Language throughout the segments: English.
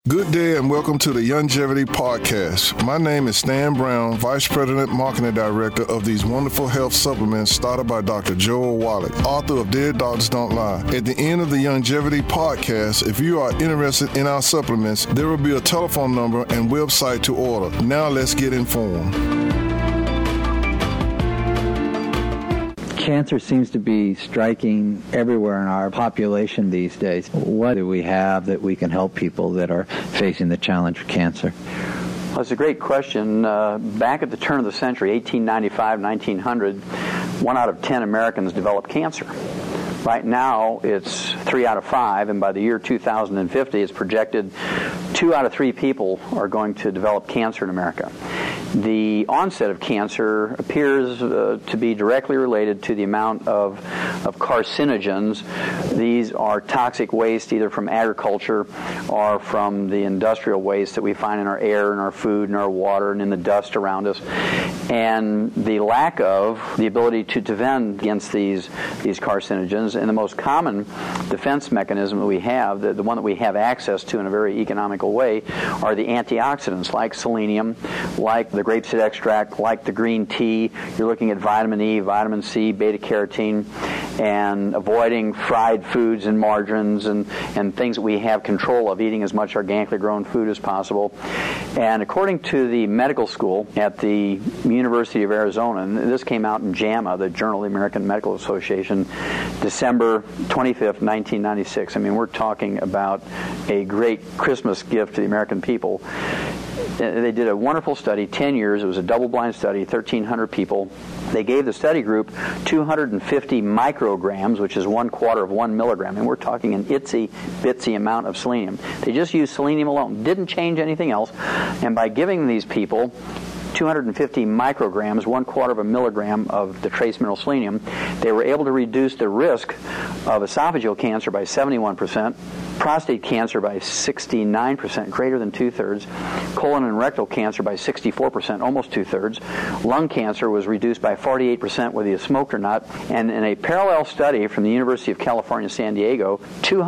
Good day and welcome to the Youngevity Podcast. My name is Stan Brown, Vice President Marketing Director of these wonderful health supplements started by Dr. Joel Wallach, author of Dead Doctors Don't Lie. At the end of the Youngevity Podcast, if you are interested in our supplements, there will be a telephone number and website to order. Now let's get informed. Cancer seems to be striking everywhere in our population these days. What do we have that we can help people that are facing the challenge of cancer? Well, it's a great question. Back at the turn of the century, 1895, 1900, 1 out of 10 Americans developed cancer. Right now, it's 3 out of 5, and by the year 2050, it's projected 2 out of 3 people are going to develop cancer in America. The onset of cancer appears to be directly related to the amount of carcinogens. These are toxic waste either from agriculture or from the industrial waste that we find in our air and our food and our water and in the dust around us. And the lack of the ability to defend against these carcinogens, and the most common defense mechanism that we have, the one that we have access to in a very economical way, are the antioxidants like selenium, like the grapeseed extract, like the green tea. You're looking at vitamin E, vitamin C, beta-carotene, and avoiding fried foods and margarines and things that we have control of, eating as much organically grown food as possible. And according to the medical school at the University of Arizona, and this came out in JAMA, the Journal of the American Medical Association, December 25th, 1996. I mean, we're talking about a great Christmas gift to the American people. They did a wonderful study, 10 years. It was a double-blind study, 1,300 people. They gave the study group 250 micrograms, which is 1/4 of 1 milligram, and we're talking an itsy-bitsy amount of selenium. They just used selenium alone, didn't change anything else, and by giving these people 250 micrograms, 1/4 of a milligram of the trace mineral selenium, they were able to reduce the risk of esophageal cancer by 71%, prostate cancer by 69%, greater than 2/3, colon and rectal cancer by 64%, almost 2/3, lung cancer was reduced by 48% whether you smoked or not, and in a parallel study from the University of California, San Diego,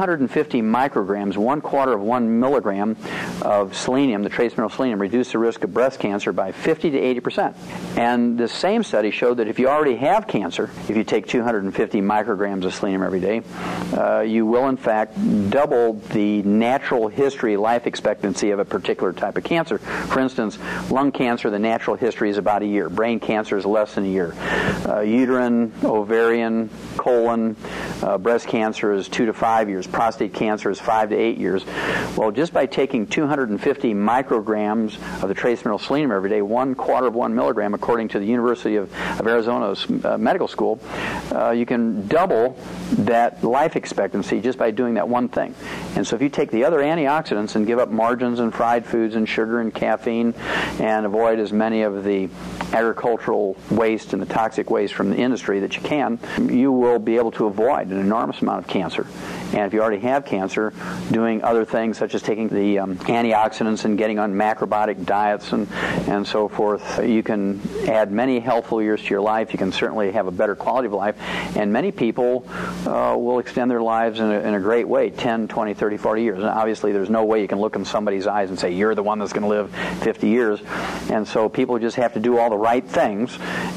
250 micrograms, 1/4 of 1 milligram of selenium, the trace mineral selenium, reduced the risk of breast cancer by 50 to 80%. And the same study showed that if you already have cancer, if you take 250 micrograms of selenium every day, you will in fact double the natural history life expectancy of a particular type of cancer. For instance, lung cancer, the natural history is about a year. Brain cancer is less than a year. Uterine, ovarian, colon, breast cancer is 2 to 5 years. Prostate cancer is 5 to 8 years. Well, just by taking 250 micrograms of the trace mineral selenium every day, 1/4 of 1 milligram, according to the University of Arizona's medical school, you can double that life expectancy just by doing that one thing. And so if you take the other antioxidants and give up margarines and fried foods and sugar and caffeine and avoid as many of the agricultural waste and the toxic waste from the industry that you can, you will be able to avoid an enormous amount of cancer. And if you already have cancer, doing other things such as taking the antioxidants and getting on macrobiotic diets and so forth, you can add many healthful years to your life. You can certainly have a better quality of life. And many people will extend their lives in a great way, 10, 20, 30, 40 years. And obviously there's no way you can look in somebody's eyes and say, you're the one that's going to live 50 years. And so people just have to do all the right things,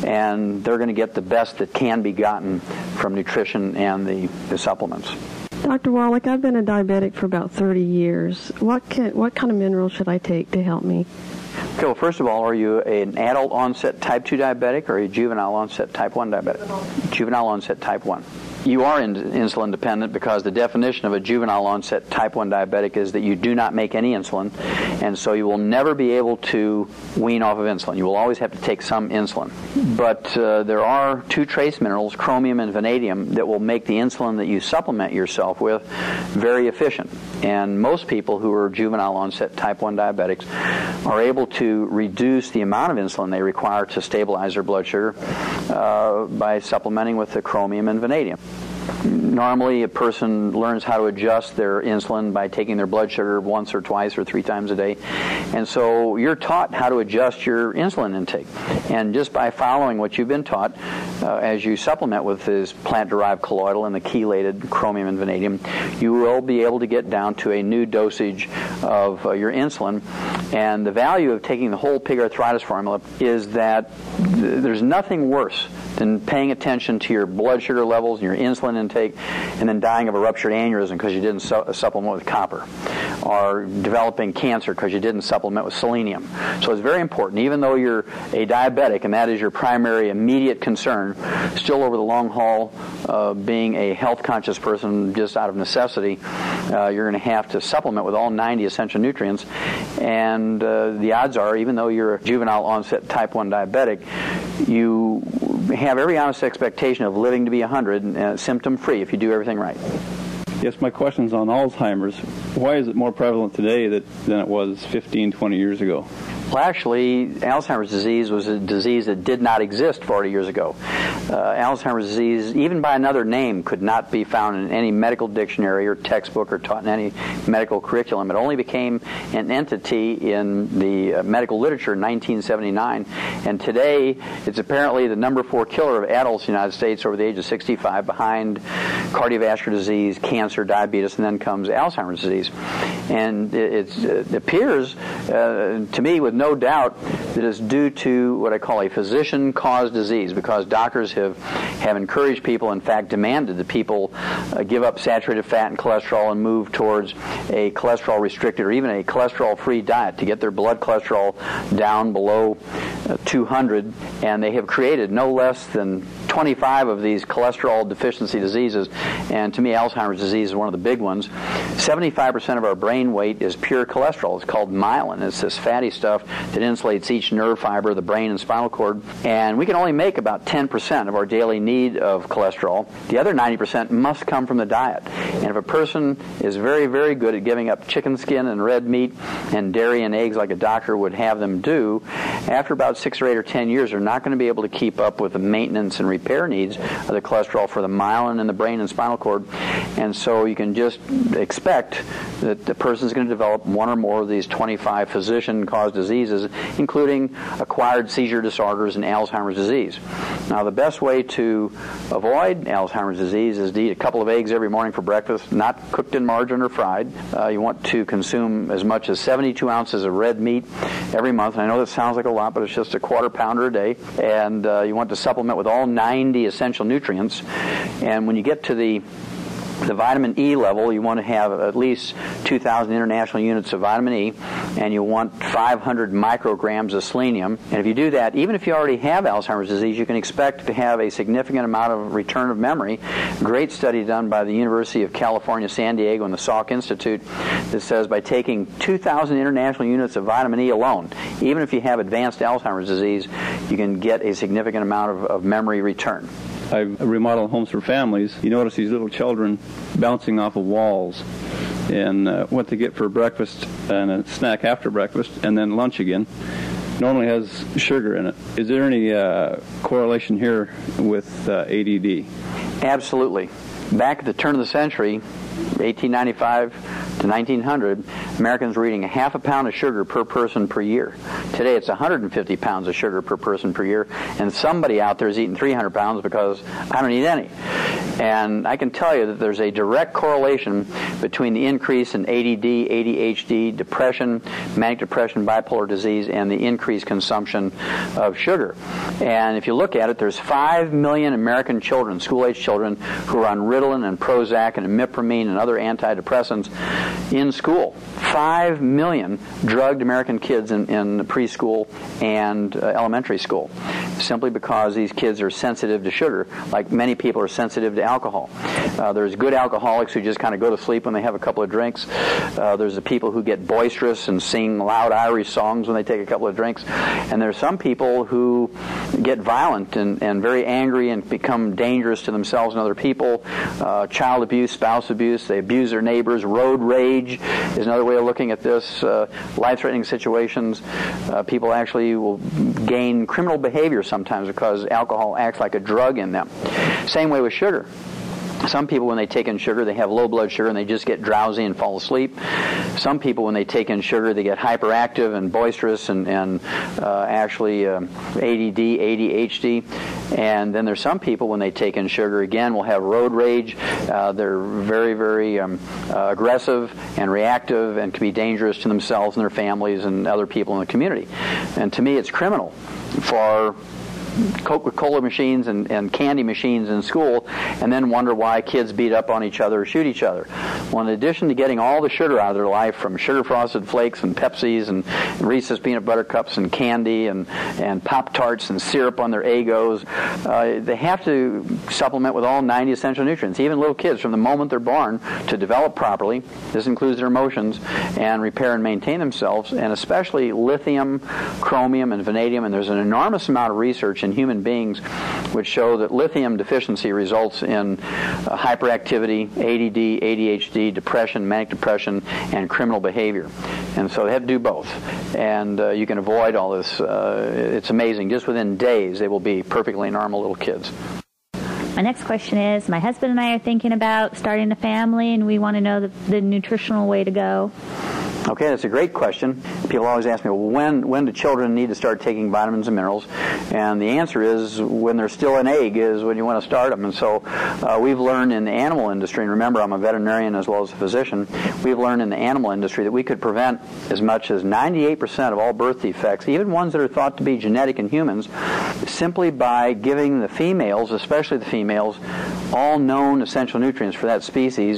and they're going to get the best that can be gotten from nutrition and the supplements. Dr. Wallach, I've been a diabetic for about 30 years. What kind of minerals should I take to help me? Okay, well, first of all, are you an adult onset type 2 diabetic or a juvenile onset type 1 diabetic? Juvenile onset type 1. You are insulin dependent because the definition of a juvenile onset type 1 diabetic is that you do not make any insulin, and so you will never be able to wean off of insulin. You will always have to take some insulin. But there are 2 trace minerals, chromium and vanadium, that will make the insulin that you supplement yourself with very efficient. And most people who are juvenile onset type 1 diabetics are able to reduce the amount of insulin they require to stabilize their blood sugar by supplementing with the chromium and vanadium. Normally, a person learns how to adjust their insulin by taking their blood sugar once or twice or 3 times a day. And so you're taught how to adjust your insulin intake. And just by following what you've been taught, as you supplement with this plant-derived colloidal and the chelated chromium and vanadium, you will be able to get down to a new dosage of your insulin. And the value of taking the whole pig arthritis formula is that there's nothing worse than paying attention to your blood sugar levels and your insulin intake and then dying of a ruptured aneurysm because you didn't supplement with copper, or developing cancer because you didn't supplement with selenium. So it's very important, even though you're a diabetic and that is your primary immediate concern, still over the long haul, being a health-conscious person just out of necessity, you're going to have to supplement with all 90 essential nutrients. And the odds are, even though you're a juvenile onset type 1 diabetic, you have every honest expectation of living to be 100 symptom-free if you do everything right. Yes, my question's on Alzheimer's. Why is it more prevalent today than it was 15, 20 years ago? Well, actually, Alzheimer's disease was a disease that did not exist 40 years ago. Alzheimer's disease, even by another name, could not be found in any medical dictionary or textbook or taught in any medical curriculum. It only became an entity in the medical literature in 1979. And today, it's apparently the number 4 killer of adults in the United States over the age of 65, behind cardiovascular disease, cancer, diabetes, and then comes Alzheimer's disease. And it appears, to me, with no doubt, that it's due to what I call a physician-caused disease, because doctors have encouraged people, in fact demanded that people give up saturated fat and cholesterol and move towards a cholesterol-restricted or even a cholesterol-free diet to get their blood cholesterol down below 200, and they have created no less than 25 of these cholesterol deficiency diseases, and to me Alzheimer's disease is one of the big ones. 75% of our brain weight is pure cholesterol. It's called myelin. It's this fatty stuff that insulates each nerve fiber of the brain and spinal cord, and we can only make about 10% of our daily need of cholesterol. The other 90% must come from the diet. And if a person is very, very good at giving up chicken skin and red meat and dairy and eggs like a doctor would have them do, after about 6 or 8 or 10 years, they're not going to be able to keep up with the maintenance and repair needs of the cholesterol for the myelin in the brain and spinal cord. And so you can just expect that the person is going to develop one or more of these 25 physician-caused diseases, including acquired seizure disorders and Alzheimer's disease. Now, the best way to avoid Alzheimer's disease is to eat a couple of eggs every morning for breakfast, not cooked in margarine or fried. You want to consume as much as 72 ounces of red meat every month. And I know that sounds like a lot, but it's just a quarter pounder a day. And you want to supplement with all 90 essential nutrients. And when you get to the vitamin E level, you want to have at least 2,000 international units of vitamin E, and you want 500 micrograms of selenium. And if you do that, even if you already have Alzheimer's disease, you can expect to have a significant amount of return of memory. Great study done by the University of California, San Diego, and the Salk Institute that says by taking 2,000 international units of vitamin E alone, even if you have advanced Alzheimer's disease, you can get a significant amount of memory return. I remodel homes for families. You notice these little children bouncing off of walls, and what they get for breakfast and a snack after breakfast, and then lunch again, normally has sugar in it. Is there any correlation here with ADD? Absolutely. Back at the turn of the century, 1895 to 1900, Americans were eating half a pound of sugar per person per year. Today it's 150 pounds of sugar per person per year, and somebody out there is eating 300 pounds because I don't eat any. And I can tell you that there's a direct correlation between the increase in ADD, ADHD, depression, manic depression, bipolar disease, and the increased consumption of sugar. And if you look at it, there's 5 million American children, school-age children, who are on Ritalin and Prozac and imipramine and other antidepressants in school. 5 million drugged American kids in preschool and elementary school, simply because these kids are sensitive to sugar, like many people are sensitive to alcohol. There's good alcoholics who just kind of go to sleep when they have a couple of drinks. There's the people who get boisterous and sing loud Irish songs when they take a couple of drinks. And there's some people who get violent and very angry and become dangerous to themselves and other people. Child abuse, spouse abuse, they abuse their neighbors. Road rage is another way of looking at this. Life-threatening situations. People actually will gain criminal behavior sometimes because alcohol acts like a drug in them. Same way with sugar. Some people, when they take in sugar, they have low blood sugar and they just get drowsy and fall asleep. Some people, when they take in sugar, they get hyperactive and boisterous and actually ADD, ADHD. And then there's some people, when they take in sugar, again, will have road rage. They're very, very aggressive and reactive and can be dangerous to themselves and their families and other people in the community. And to me, it's criminal for Coca-Cola machines and candy machines in school, and then wonder why kids beat up on each other or shoot each other. Well, in addition to getting all the sugar out of their life from sugar frosted flakes and Pepsis and Reese's peanut butter cups and candy and Pop-Tarts and syrup on their Eggos, they have to supplement with all 90 essential nutrients. Even little kids, from the moment they're born, to develop properly. This includes their emotions and repair and maintain themselves, and especially lithium, chromium, and vanadium. And there's an enormous amount of research in human beings which show that lithium deficiency results in hyperactivity, ADD, ADHD, depression, manic depression, and criminal behavior. And so they have to do both. And you can avoid all this. It's amazing. Just within days, they will be perfectly normal little kids. My next question is, my husband and I are thinking about starting a family, and we want to know the nutritional way to go. Okay, that's a great question. People always ask me, well, when do children need to start taking vitamins and minerals? And the answer is, when they're still an egg is when you want to start them. And so we've learned in the animal industry, and remember, I'm a veterinarian as well as a physician, we've learned in the animal industry that we could prevent as much as 98% of all birth defects, even ones that are thought to be genetic in humans, simply by giving the females, especially the females, all known essential nutrients for that species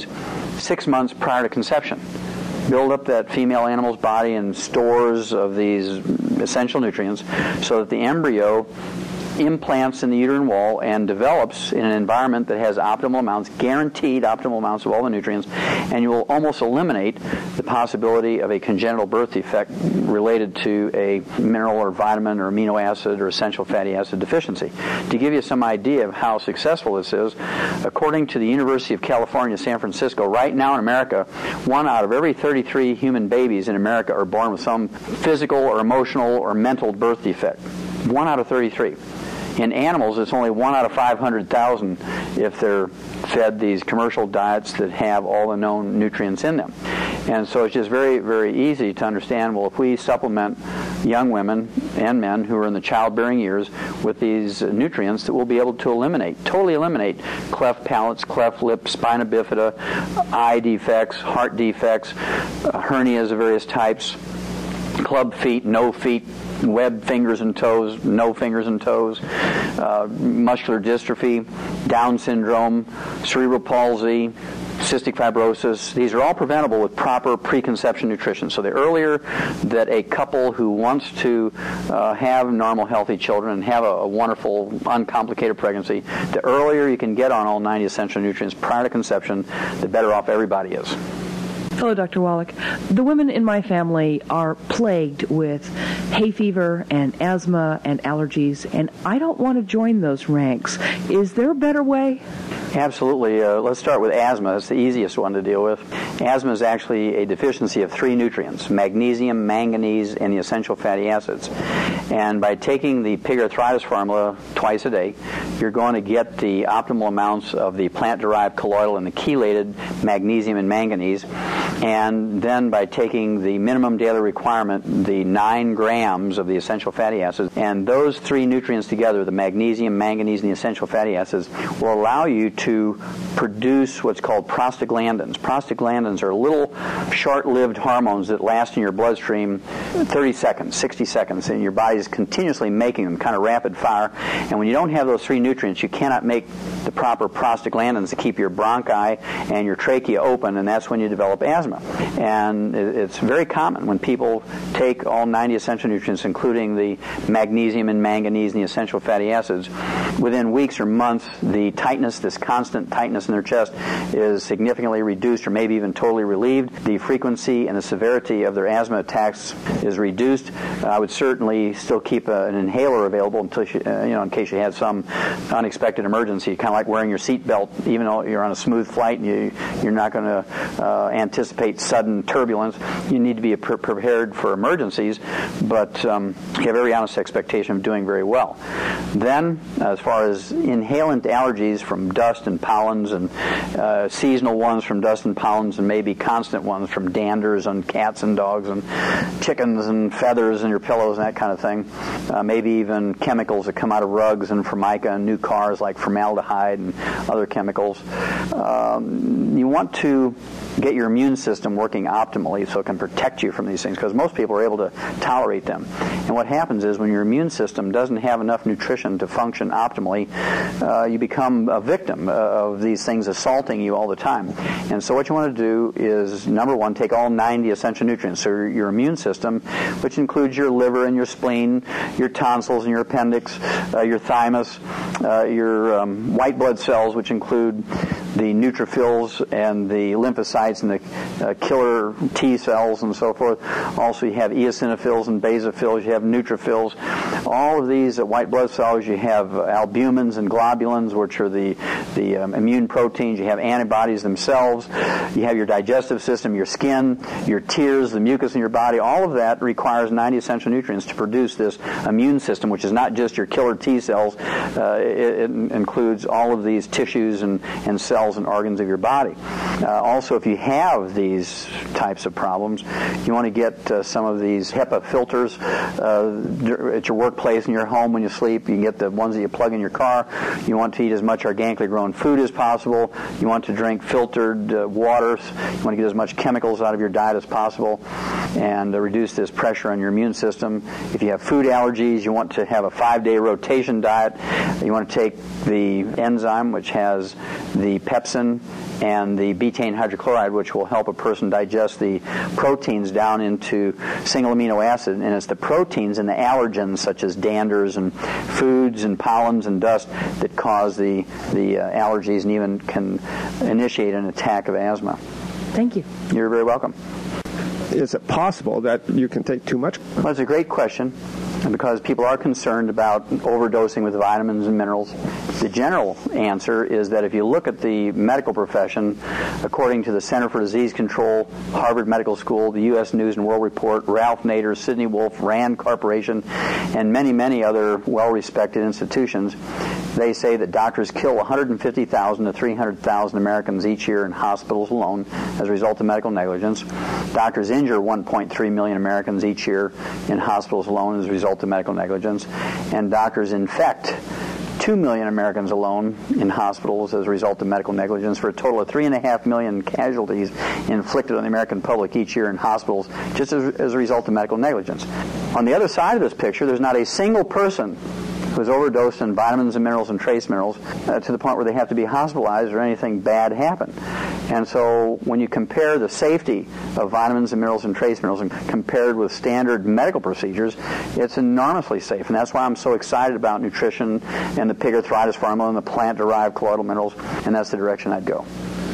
6 months prior to conception. Build up that female animal's body in stores of these essential nutrients so that the embryo implants in the uterine wall and develops in an environment that has optimal amounts, guaranteed optimal amounts of all the nutrients, and you will almost eliminate the possibility of a congenital birth defect related to a mineral or vitamin or amino acid or essential fatty acid deficiency. To give you some idea of how successful this is, according to the University of California, San Francisco, right now in America, 1 out of every 33 human babies in America are born with some physical or emotional or mental birth defect. 1 out of 33. In animals, it's only 1 out of 500,000 if they're fed these commercial diets that have all the known nutrients in them. And so it's just very, very easy to understand, well, if we supplement young women and men who are in the childbearing years with these nutrients, that we'll be able to totally eliminate cleft palates, cleft lips, spina bifida, eye defects, heart defects, hernias of various types, club feet, no feet, webbed fingers and toes, no fingers and toes, muscular dystrophy, Down syndrome, cerebral palsy, cystic fibrosis. These are all preventable with proper preconception nutrition. So the earlier that a couple who wants to have normal, healthy children and have a wonderful, uncomplicated pregnancy, the earlier you can get on all 90 essential nutrients prior to conception, the better off everybody is. Hello, Dr. Wallach. The women in my family are plagued with hay fever and asthma and allergies, and I don't want to join those ranks. Is there a better way? Absolutely. Let's start with asthma. It's the easiest one to deal with. Asthma is actually a deficiency of 3 nutrients, magnesium, manganese, and the essential fatty acids. And by taking the pig arthritis formula twice a day, you're going to get the optimal amounts of the plant-derived colloidal and the chelated magnesium and manganese. And then by taking the minimum daily requirement, the 9 grams of the essential fatty acids, and those 3 nutrients together, the magnesium, manganese, and the essential fatty acids, will allow you to produce what's called prostaglandins. Prostaglandins are little short-lived hormones that last in your bloodstream 30 seconds, 60 seconds, and your body is continuously making them, kind of rapid fire. And when you don't have those 3 nutrients, you cannot make the proper prostaglandins to keep your bronchi and your trachea open, and that's when you develop asthma. And it's very common when people take all 90 essential nutrients, including the magnesium and manganese and the essential fatty acids, within weeks or months, the tightness, this constant tightness in their chest, is significantly reduced or maybe even totally relieved. The frequency and the severity of their asthma attacks is reduced. I would certainly still keep an inhaler available until in case you had some unexpected emergency, kind of like wearing your seatbelt, even though you're on a smooth flight and you're not going to anticipate sudden turbulence. You need to be prepared for emergencies, but you have every honest expectation of doing very well. Then, as far far as inhalant allergies from dust and pollens, and seasonal ones from dust and pollens, and maybe constant ones from danders on cats and dogs and chickens and feathers in your pillows and that kind of thing. Maybe even chemicals that come out of rugs and formica and new cars like formaldehyde and other chemicals. You want to get your immune system working optimally so it can protect you from these things, because most people are able to tolerate them. And what happens is when your immune system doesn't have enough nutrition to function optimally, you become a victim of these things assaulting you all the time. And so what you want to do is, number one, take all 90 essential nutrients. So your immune system, which includes your liver and your spleen, your tonsils and your appendix, your thymus, your white blood cells, which include the neutrophils and the lymphocytes and the killer T cells and so forth. Also, you have eosinophils and basophils. You have neutrophils. All of these white blood cells, you have albumins and globulins, which are the immune proteins. You have antibodies themselves. You have your digestive system, your skin, your tears, the mucus in your body. All of that requires 90 essential nutrients to produce this immune system, which is not just your killer T cells. It includes all of these tissues and cells and organs of your body. Also, if you have these types of problems, you want to get some of these HEPA filters at your workplace, in your home when you sleep. You can get the ones that you plug in your car. You want to eat as much organically grown food as possible. You want to drink filtered waters. You want to get as much chemicals out of your diet as possible and reduce this pressure on your immune system. If you have food allergies, you want to have a 5-day rotation diet. You want to take the enzyme, which has the pepsin and the betaine hydrochloride, which will help a person digest the proteins down into single amino acid. And it's the proteins and the allergens, such as danders and foods and pollens and dust, that cause the allergies and even can initiate an attack of asthma. Thank you. You're very welcome. Is it possible that you can take too much? Well, it's a great question, because people are concerned about overdosing with vitamins and minerals. The general answer is that if you look at the medical profession, according to the Center for Disease Control, Harvard Medical School, the U.S. News and World Report, Ralph Nader, Sidney Wolfe, Rand Corporation, and many, many other well-respected institutions, they say that doctors kill 150,000 to 300,000 Americans each year in hospitals alone as a result of medical negligence. Doctors injure 1.3 million Americans each year in hospitals alone as a result of medical negligence. And doctors infect 2 million Americans alone in hospitals as a result of medical negligence, for a total of 3.5 million casualties inflicted on the American public each year in hospitals just as a result of medical negligence. On the other side of this picture, there's not a single person who's overdosed in vitamins and minerals and trace minerals to the point where they have to be hospitalized or anything bad happen. And so when you compare the safety of vitamins and minerals and trace minerals and compared with standard medical procedures, it's enormously safe. And that's why I'm so excited about nutrition and the pig arthritis formula and the plant-derived colloidal minerals, and that's the direction I'd go.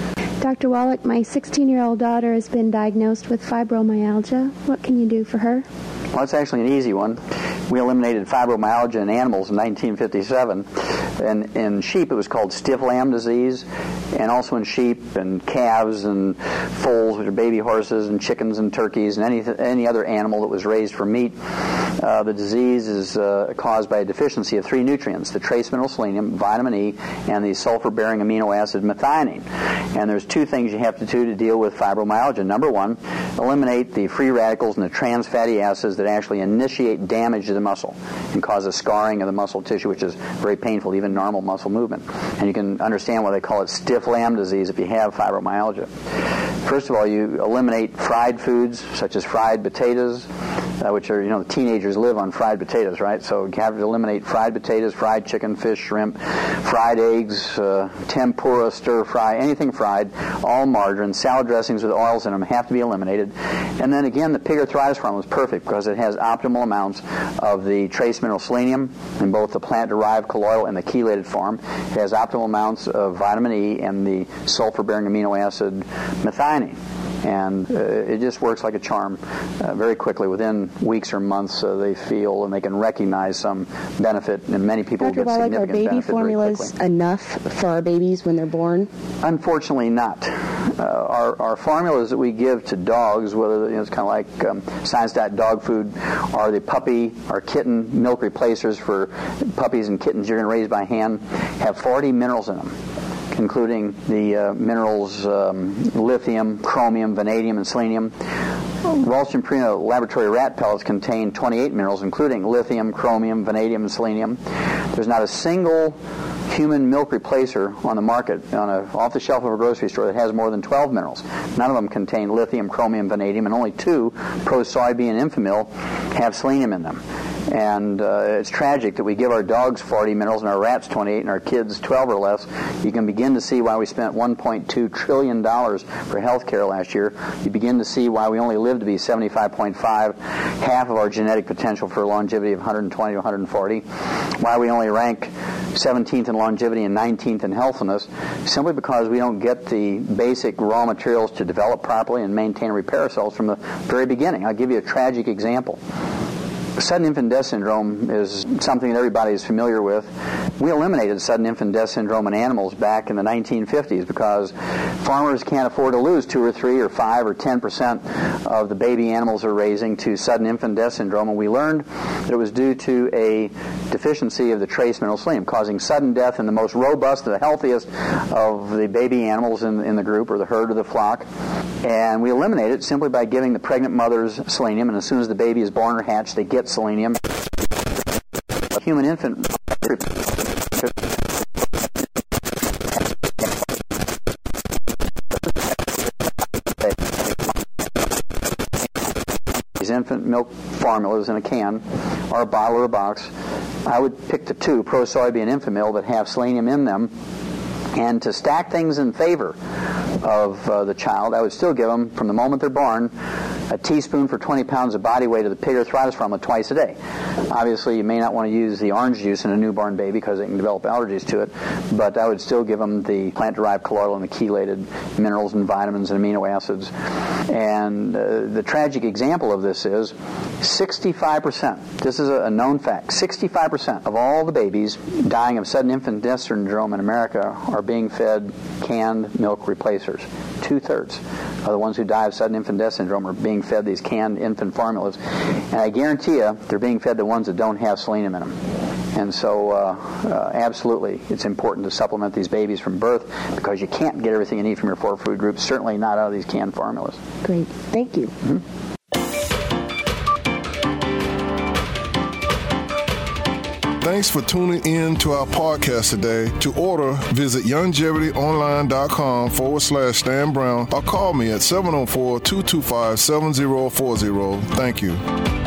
Dr. Wallach, my 16-year-old daughter has been diagnosed with fibromyalgia. What can you do for her? Well, it's actually an easy one. We eliminated fibromyalgia in animals in 1957. And in sheep, it was called stiff lamb disease. And also in sheep and calves and foals, which are baby horses, and chickens and turkeys, and any other animal that was raised for meat. The disease is caused by a deficiency of 3 nutrients: the trace mineral selenium, vitamin E, and the sulfur-bearing amino acid methionine. And there's 2 things you have to do to deal with fibromyalgia. Number 1, eliminate the free radicals and the trans fatty acids that actually initiate damage to the muscle and cause a scarring of the muscle tissue, which is very painful, even normal muscle movement. And you can understand why they call it stiff lamb disease if you have fibromyalgia. First of all, you eliminate fried foods such as fried potatoes, which are, the teenagers live on fried potatoes, right? So you have to eliminate fried potatoes, fried chicken, fish, shrimp, fried eggs, tempura, stir fry, anything fried, all margarine, salad dressings with oils in them have to be eliminated. And then again, the pig arthritis formula is perfect because it has optimal amounts of the trace mineral selenium in both the plant-derived colloidal and the chelated form. It has optimal amounts of vitamin E and the sulfur-bearing amino acid methionine. And it just works like a charm very quickly. Within weeks or months, they feel and they can recognize some benefit, and many people Dr. get Wallach, significant benefit very quickly. are baby formulas enough for our babies when they're born? Unfortunately not. our formulas that we give to dogs, whether it's kind of like Science Diet dog food, are the puppy or kitten milk replacers for puppies and kittens you're going to raise by hand, have 40 minerals in them, including the minerals lithium, chromium, vanadium, and selenium. Ralston Purina laboratory rat pellets contain 28 minerals, including lithium, chromium, vanadium, and selenium. There's not a single human milk replacer on the market, off the shelf of a grocery store, that has more than 12 minerals. None of them contain lithium, chromium, vanadium, and only 2, Pro-Soybean and Enfamil, have selenium in them. And it's tragic that we give our dogs 40 minerals and our rats 28 and our kids 12 or less. You can begin to see why we spent $1.2 trillion for health care last year. You begin to see why we only live to be 75.5, half of our genetic potential for longevity of 120 to 140, why we only rank 17th in longevity and 19th in healthiness, simply because we don't get the basic raw materials to develop properly and maintain and repair ourselves from the very beginning. I'll give you a tragic example. Sudden infant death syndrome is something that everybody is familiar with. We eliminated sudden infant death syndrome in animals back in the 1950s because farmers can't afford to lose 2 or 3 or 5 or 10% of the baby animals they're raising to sudden infant death syndrome, and we learned that it was due to a deficiency of the trace mineral selenium, causing sudden death in the most robust, the healthiest of the baby animals in the group or the herd or the flock. And we eliminate it simply by giving the pregnant mothers selenium, and as soon as the baby is born or hatched, they get selenium. Human infant these infant milk formulas in a can or a bottle or a box, I would pick the 2, Pro-Soybean and Enfamil, that have selenium in them. And to stack things in favor of the child, I would still give them, from the moment they're born, a teaspoon for 20 pounds of body weight of the pig arthritis formula twice a day. Obviously, you may not want to use the orange juice in a newborn baby because they can develop allergies to it, but I would still give them the plant-derived colloidal and the chelated minerals and vitamins and amino acids. And the tragic example of this is 65%, this is a known fact, 65% of all the babies dying of sudden infant death syndrome in America are being fed canned milk replacers. 2/3 of the ones who die of sudden infant death syndrome are being fed these canned infant formulas. And I guarantee you, they're being fed the ones that don't have selenium in them. And so, absolutely, it's important to supplement these babies from birth because you can't get everything you need from your 4 food groups, certainly not out of these canned formulas. Great. Thank you. Mm-hmm. Thanks for tuning in to our podcast today. To order, visit youngevityonline.com/Stan Brown or call me at 704-225-7040. Thank you.